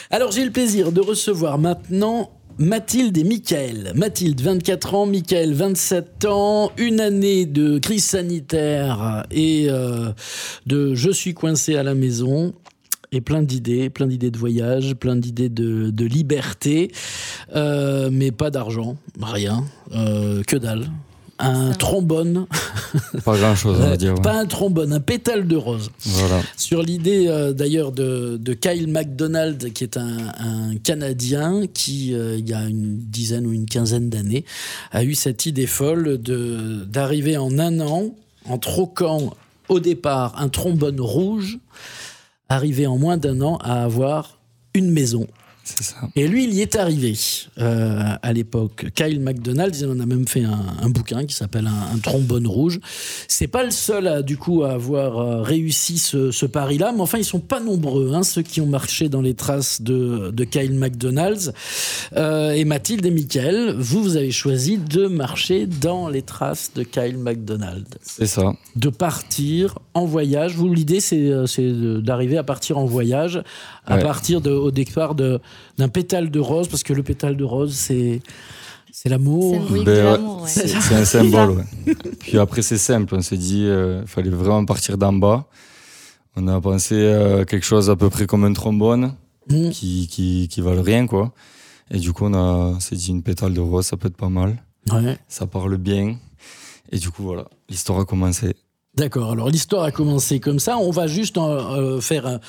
Alors j'ai le plaisir de recevoir maintenant Mathilde et Mickaël. Mathilde, 24 ans, Mickaël, 27 ans, une année de crise sanitaire et de je suis coincé à la maison. Et plein d'idées de voyage, plein d'idées de liberté, mais pas d'argent, rien, que dalle. Un trombone. Pas grand-chose, on va dire. Ouais. Pas un trombone, un pétale de rose. Voilà. Sur l'idée d'ailleurs de Kyle MacDonald, qui est un Canadien qui, il y a une dizaine ou une quinzaine d'années, a eu cette idée folle d'arriver en un an, en troquant au départ un trombone rouge, arriver en moins d'un an à avoir une maison. C'est ça. Et lui, il y est arrivé à l'époque. Kyle MacDonald, il en a même fait un bouquin qui s'appelle un trombone rouge. C'est pas le seul à avoir réussi ce pari-là, mais enfin, ils sont pas nombreux, ceux qui ont marché dans les traces de Kyle MacDonald. Et Mathilde et Mickaël, vous avez choisi de marcher dans les traces de Kyle MacDonald. C'est ça. De partir en voyage. Vous, l'idée, c'est d'arriver à partir en voyage à partir au départ d'un pétale de rose, parce que le pétale de rose, c'est l'amour. C'est un symbole. Ouais. Puis après, c'est simple. On s'est dit il fallait vraiment partir d'en bas. On a pensé quelque chose à peu près comme un trombone qui valent rien, quoi. Et du coup, on s'est dit une pétale de rose, ça peut être pas mal. Ouais. Ça parle bien. Et du coup, voilà, l'histoire a commencé. D'accord, alors l'histoire a commencé comme ça. On va juste faire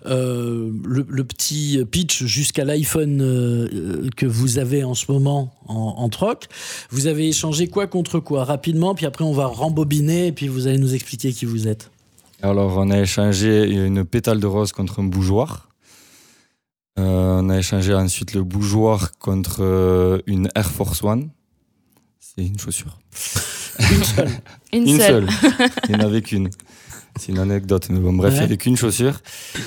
le petit pitch jusqu'à l'iPhone que vous avez en ce moment en troc. Vous avez échangé quoi contre quoi rapidement, puis après on va rembobiner et puis vous allez nous expliquer qui vous êtes. Alors on a échangé une pétale de rose contre un bougeoir. On a échangé ensuite le bougeoir contre une Air Force One. C'est une chaussure. Une seule. Une seule. Il n'y en avait qu'une. C'est une anecdote. Mais bon, bref, il n'y avait qu'une chaussure.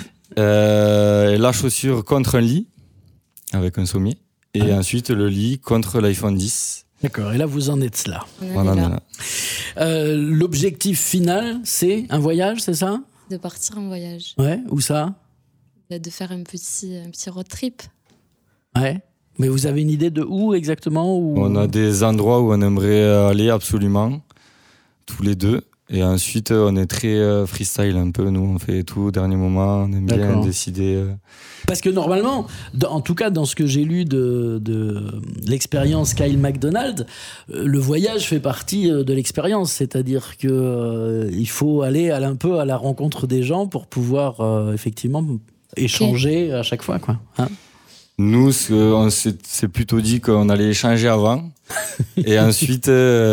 La chaussure contre un lit, avec un sommier. Et ensuite, le lit contre l'iPhone 10. D'accord, et là, vous en êtes là. Voilà. L'objectif final, c'est un voyage, c'est ça ? De partir en voyage. Ouais, où ça ? De faire un petit road trip. Ouais. Mais vous avez une idée de où exactement On a des endroits où on aimerait aller absolument, tous les deux. Et ensuite, on est très freestyle un peu. Nous, on fait tout au dernier moment. On aime bien décider. Parce que normalement, en tout cas dans ce que j'ai lu de l'expérience Kyle MacDonald, le voyage fait partie de l'expérience. C'est-à-dire qu'il faut aller un peu à la rencontre des gens pour pouvoir effectivement échanger à chaque fois, quoi. Nous, on s'est plutôt dit qu'on allait échanger avant et ensuite,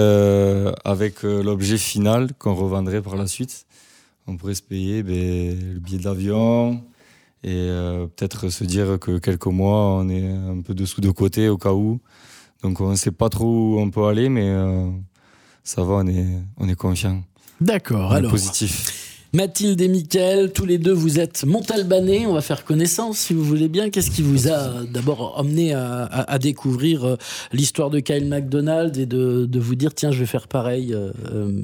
avec l'objet final qu'on revendrait par la suite, on pourrait se payer le billet d'avion et peut-être se dire que quelques mois, on est un peu de sous de côté au cas où. Donc on ne sait pas trop où on peut aller, mais ça va, on est confiant. D'accord, alors positif. Mathilde et Mickaël, tous les deux, vous êtes montalbanais. On va faire connaissance, si vous voulez bien. Qu'est-ce qui vous a d'abord amené à découvrir l'histoire de Kyle MacDonald et de vous dire, tiens, je vais faire pareil, Mickaël ?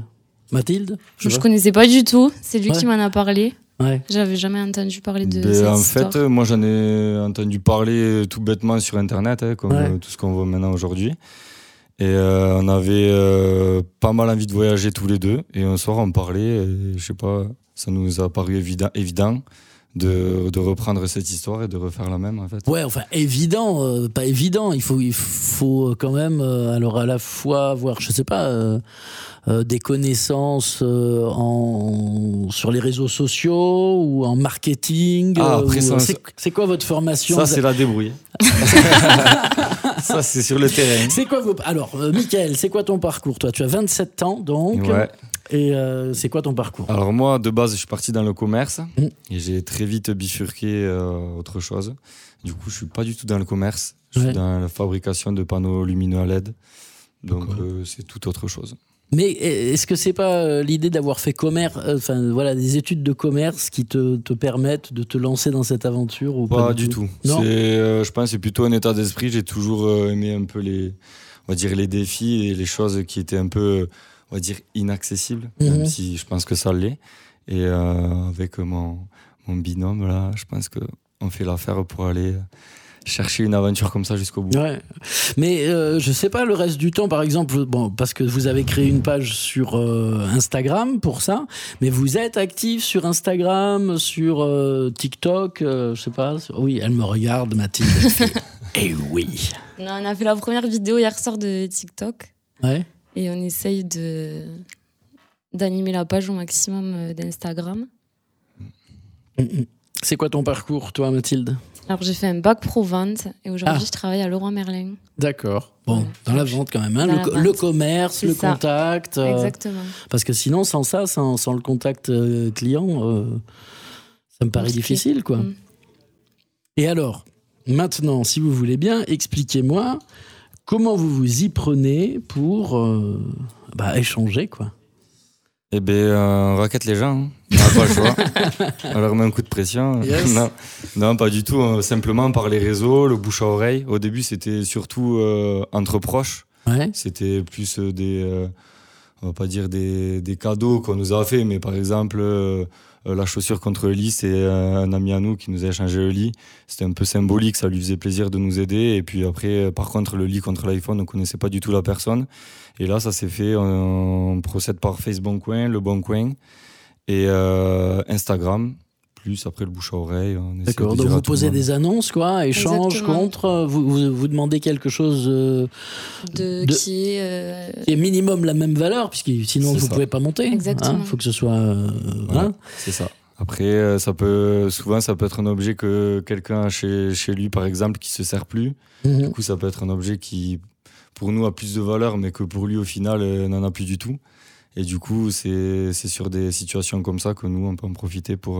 Mathilde ? Je connaissais pas du tout. C'est lui qui m'en a parlé. Ouais. J'avais jamais entendu parler de cette histoire. En fait, moi, j'en ai entendu parler tout bêtement sur Internet, comme tout ce qu'on voit maintenant aujourd'hui. Et on avait pas mal envie de voyager tous les deux. Et un soir, on parlait. Et, je sais pas, ça nous a paru évident de reprendre cette histoire et de refaire la même, en fait. Ouais, enfin, évident, pas évident. Il faut quand même, alors à la fois avoir, je sais pas, des connaissances sur les réseaux sociaux ou en marketing. C'est quoi votre formation ? Ça, c'est la débrouille. Ça, c'est sur le terrain. C'est quoi Alors, Mickaël, c'est quoi ton parcours ? Toi, tu as 27 ans, donc. Ouais. Et c'est quoi ton parcours ? Alors moi, de base, je suis parti dans le commerce et j'ai très vite bifurqué autre chose. Du coup, je suis pas du tout dans le commerce. Je suis dans la fabrication de panneaux lumineux à LED. Donc, c'est tout autre chose. Mais est-ce que c'est pas l'idée d'avoir fait des études de commerce qui te permettent de te lancer dans cette aventure ou pas du tout. Non. Je pense que c'est plutôt un état d'esprit. J'ai toujours aimé un peu les défis et les choses qui étaient un peu, on va dire, inaccessibles, même si je pense que ça l'est. Et avec mon binôme, là, je pense que on fait l'affaire pour aller chercher une aventure comme ça jusqu'au bout. Ouais. Mais je sais pas le reste du temps, par exemple, bon, parce que vous avez créé une page sur Instagram pour ça, mais vous êtes actif sur Instagram, sur TikTok, je sais pas. Oui, elle me regarde, Mathilde. Elle fait, eh oui. Non, on a fait la première vidéo hier soir de TikTok. Ouais. Et on essaye d'animer la page au maximum d'Instagram. C'est quoi ton parcours, toi, Mathilde? Alors, j'ai fait un bac pro vente et aujourd'hui, je travaille à Leroy Merlin. D'accord. Bon, Voilà. dans la vente quand même, hein. Dans la Le vente. commerce, C'est le ça. contact. Exactement. Parce que sinon, sans ça, sans le contact client, ça me paraît Compliqué. difficile, quoi. Et alors, maintenant, si vous voulez bien, expliquez-moi comment vous vous y prenez pour échanger, quoi. Eh bien, on raquette les gens. Hein. On n'a pas le choix. On leur met un coup de pression. Yes. Non, pas du tout. Simplement par les réseaux, le bouche à oreille. Au début, c'était surtout entre proches. Ouais. C'était plus on va pas dire des cadeaux qu'on nous a fait, mais par exemple, la chaussure contre le lit, c'est un ami à nous qui nous a échangé le lit. C'était un peu symbolique, ça lui faisait plaisir de nous aider. Et puis après, par contre, le lit contre l'iPhone, on connaissait pas du tout la personne. Et là, ça s'est fait, on procède par Facebook Coin, Le Bon Coin et Instagram. Plus après le bouche à oreille. D'accord, donc vous posez des annonces, quoi, échange, Exactement. contre, vous demandez quelque chose Qui est... qui est minimum la même valeur, puisque sinon C'est vous ne ça. pouvez pas monter. Exactement. Il faut que ce soit... Voilà, hein. c'est ça. Après, souvent, ça peut être un objet que quelqu'un a chez lui, par exemple, qui se sert plus. Mhm. Du coup, ça peut être un objet qui, pour nous, a plus de valeur, mais que pour lui, au final, n'en a plus du tout. Et du coup, c'est sur des situations comme ça que nous, on peut en profiter pour...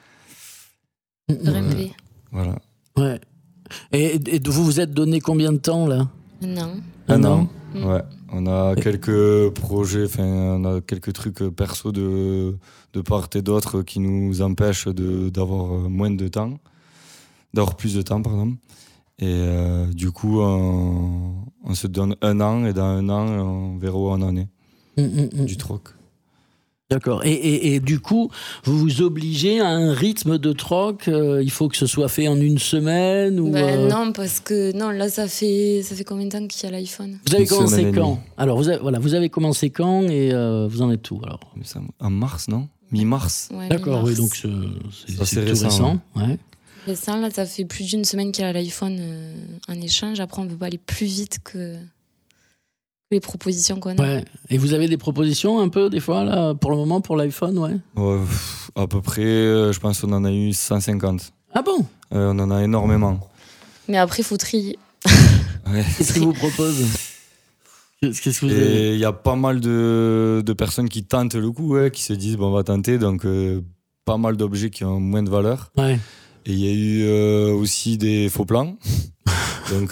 RMP. voilà. Ouais. Et vous vous êtes donné combien de temps, là? Non. Un an. Ouais. On a quelques projets, on a quelques trucs perso de part et d'autre qui nous empêchent d'avoir moins de temps, d'avoir plus de temps, pardon. Et du coup, on se donne un an et dans un an, on verra où on en est du troc. D'accord. Et du coup, vous vous obligez à un rythme de troc, il faut que ce soit fait en une semaine ou, Non, parce que non, là, ça fait combien de temps qu'il y a l'iPhone? Vous avez Une commencé semaine et quand? demie. Alors, vous avez commencé quand et vous en êtes où, alors? En mars, non? Mi-mars. Ouais, D'accord, oui, mi-mars. donc Ça, c'est c'est tout récent, récent. Ouais. Récent, là, ça fait plus d'une semaine qu'il y a l'iPhone en échange. Après, on peut pas aller plus vite que les propositions qu'on a. Ouais. Et vous avez des propositions un peu, des fois, là, pour le moment, pour l'iPhone, ouais? Ouais, à peu près, je pense qu'on en a eu 150. Ah bon? On en a énormément. Mais après, il faut trier. Ouais. Qu'est-ce qu'ils vous proposent? Qu'est-ce que vous avez? Et il y a pas mal de personnes qui tentent le coup, qui se disent, bon, on va tenter. Donc, pas mal d'objets qui ont moins de valeur. Ouais. Et il y a eu aussi des faux plans. Donc,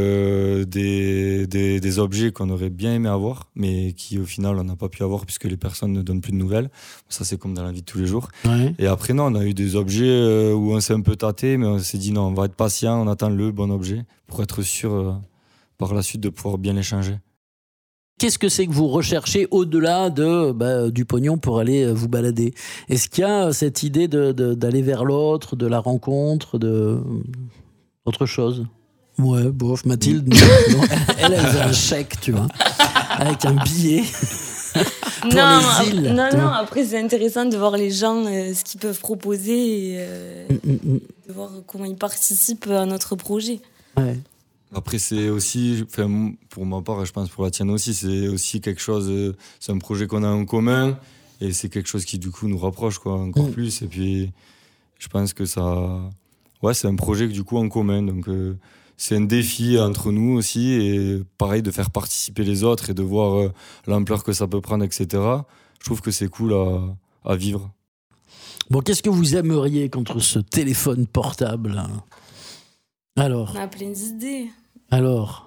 des objets qu'on aurait bien aimé avoir, mais qui, au final, on n'a pas pu avoir puisque les personnes ne donnent plus de nouvelles. Ça, c'est comme dans la vie de tous les jours. Ouais. Et après, non, on a eu des objets où on s'est un peu tâté, mais on s'est dit, non, on va être patient, on attend le bon objet pour être sûr, par la suite, de pouvoir bien l'échanger. Qu'est-ce que c'est que vous recherchez au-delà du pognon pour aller vous balader? Est-ce qu'il y a cette idée d'aller vers l'autre, de la rencontre, autre chose? Ouais, bof, Mathilde, non, elle veut un chèque, tu vois, avec un billet. Pour les îles. Non, après, c'est intéressant de voir les gens, ce qu'ils peuvent proposer et de voir comment ils participent à notre projet. Ouais. Après, c'est aussi, pour ma part, et je pense pour la tienne aussi, c'est aussi quelque chose, c'est un projet qu'on a en commun et c'est quelque chose qui, du coup, nous rapproche encore plus. Et puis, je pense que c'est un projet, du coup, en commun. Donc, c'est un défi entre nous aussi. Et pareil, de faire participer les autres et de voir l'ampleur que ça peut prendre, etc. Je trouve que c'est cool à vivre. Bon, qu'est-ce que vous aimeriez contre ce téléphone portable? Alors, On a plein d'idées. alors,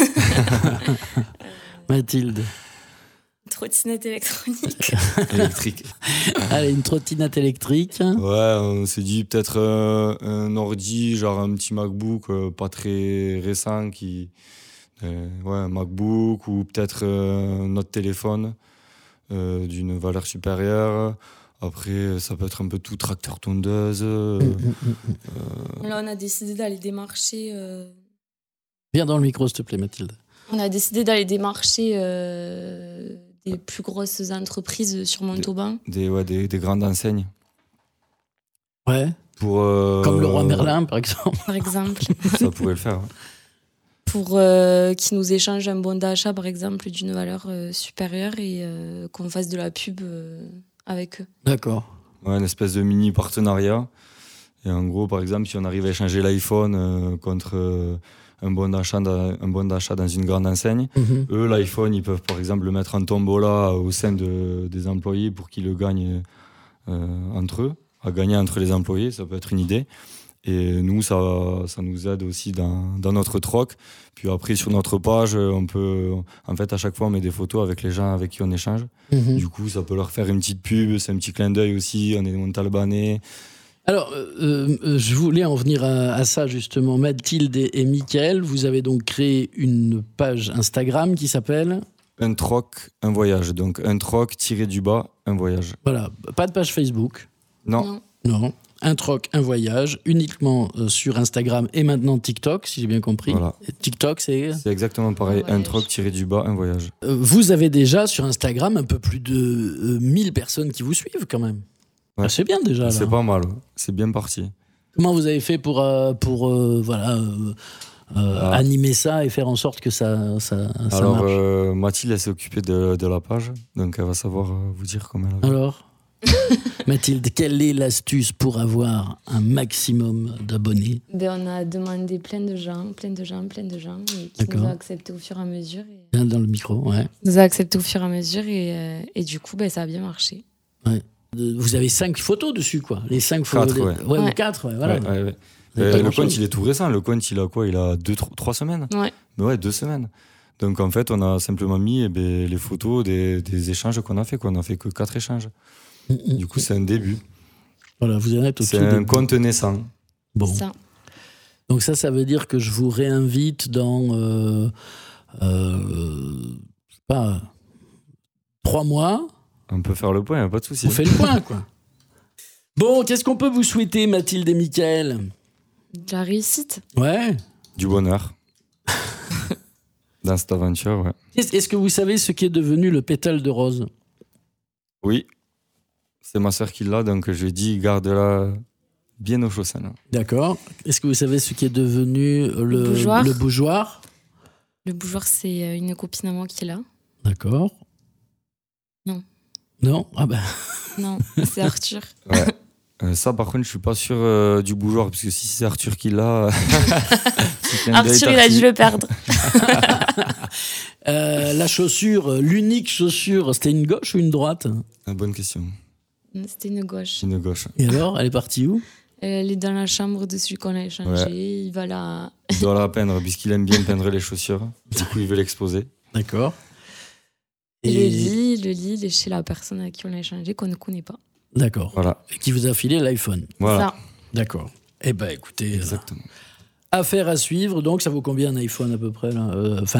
Mathilde. Trottinette électronique. Électrique. Allez, une trottinette électrique. Ouais, on s'est dit peut-être un ordi, genre un petit MacBook pas très récent, un MacBook ou peut-être notre téléphone d'une valeur supérieure. Après, ça peut être un peu tout, tracteur tondeuse. Là, on a décidé d'aller démarcher. Viens dans le micro, s'il te plaît, Mathilde. On a décidé d'aller démarcher des plus grosses entreprises sur Montauban. Des grandes enseignes. Ouais. Comme le Roi Merlin, par exemple. Par exemple. Ça pourrait le faire. Ouais. Pour qu'ils nous échangent un bon d'achat, par exemple, d'une valeur supérieure et qu'on fasse de la pub avec eux. D'accord. Ouais, une espèce de mini partenariat. Et en gros, par exemple, si on arrive à échanger l'iPhone contre un bon d'achat dans une grande enseigne, eux, l'iPhone, ils peuvent par exemple le mettre en tombola au sein des employés pour qu'ils le gagnent entre eux, à gagner entre les employés, ça peut être une idée. Et nous, ça nous aide aussi dans notre troc. Puis après, sur notre page, on peut... En fait, à chaque fois, on met des photos avec les gens avec qui on échange. Du coup, ça peut leur faire une petite pub, c'est un petit clin d'œil aussi, on est Montalbanais. Alors, je voulais en venir à ça, justement. Mathilde et Mickaël, vous avez donc créé une page Instagram qui s'appelle... Un troc, un voyage. Donc, un troc, un voyage. Voilà, pas de page Facebook. Non. Un troc, un voyage, uniquement sur Instagram et maintenant TikTok, si j'ai bien compris. Voilà. Et TikTok, c'est exactement pareil. Un troc, un voyage. Vous avez déjà sur Instagram un peu plus de 1000 personnes qui vous suivent quand même. Ouais. Ah, c'est bien déjà. C'est pas mal, c'est bien parti. Comment vous avez fait pour animer ça et faire en sorte que ça Alors, marche Mathilde, elle s'est occupée de la page, donc elle va savoir vous dire comment elle a fait. Alors Mathilde, quelle est l'astuce pour avoir un maximum d'abonnés ? On a demandé plein de gens, et qui nous ont accepté au fur et à mesure. Viens dans le micro, ouais. Nous a accepté au fur et à mesure et du coup, ça a bien marché. Ouais. Vous avez 5 photos dessus, quoi. Les 5 photos. 4, ou 4, ouais, voilà. Ouais. Le compte, il est tout récent. Le compte, il a quoi ? Il a 3 semaines ? Ouais. Mais ouais, 2 semaines. Donc en fait, on a simplement mis les photos des échanges qu'on a fait. On n'a fait que 4 échanges. Du coup, c'est un début. Voilà, vous en êtes au C'est tout un début. compte naissant. Bon. Ça. Donc ça veut dire que je vous réinvite dans 3 mois. On peut faire le point, pas de souci. On fait le point, quoi. Bon, qu'est-ce qu'on peut vous souhaiter, Mathilde et Mickaël ? De la réussite. Ouais. Du bonheur. Dans cette aventure, ouais. Est-ce que vous savez ce qui est devenu le pétale de rose ? Oui. C'est ma sœur qui l'a, donc je lui ai dit, garde-la bien au chaussin. D'accord. Est-ce que vous savez ce qui est devenu le bougeoir. Le bougeoir ? Le bougeoir, c'est une copine à moi qui l'a. D'accord. Non ? Ah ben... Non, c'est Arthur. Ouais. Ça, par contre, je suis pas sûr du bougeoir, parce que si c'est Arthur qui l'a... Arthur, il a dû le perdre. La chaussure, l'unique chaussure, c'était une gauche ou une droite ? Bonne question. C'était une gauche. Une gauche. Et alors, elle est partie où ? Elle est dans la chambre de celui qu'on a échangé. Ouais. Il va la... Il doit la peindre, puisqu'il aime bien peindre les chaussures. Du coup, il veut l'exposer. D'accord. Et le lit, il est chez la personne à qui on a échangé, qu'on ne connaît pas. D'accord. Voilà. Et qui vous a filé l'iPhone. Voilà. Ça. D'accord. Eh ben, écoutez... Exactement. Affaire à suivre. Donc, ça vaut combien un iPhone à peu près là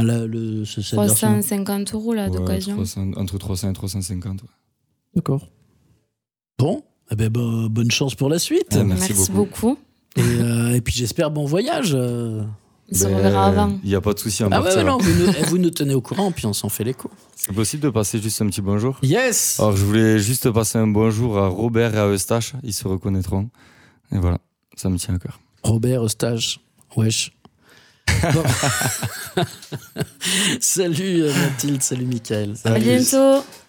350 € là, d'occasion. Entre 300 et 350. Ouais. D'accord. Bon. Eh ben, bonne chance pour la suite. Merci beaucoup. Et puis, j'espère bon voyage. On se reverra avant. Il n'y a pas de souci. Non, vous nous tenez au courant, puis on s'en fait l'écho. C'est possible de passer juste un petit bonjour ? Yes. Alors, je voulais juste passer un bonjour à Robert et à Eustache. Ils se reconnaîtront. Et voilà, ça me tient à cœur. Robert, Eustache, wesh. Bon. Salut Mathilde, salut Mickaël. À bientôt.